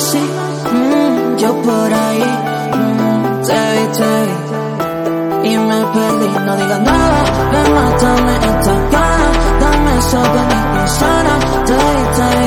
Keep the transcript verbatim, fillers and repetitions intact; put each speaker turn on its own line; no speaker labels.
así, mm, yo por ahí, mm, te vi, te vi y me perdí. No digas nada, ven, mátame esta gana, dame eso, ven y sana. Te vi, te vi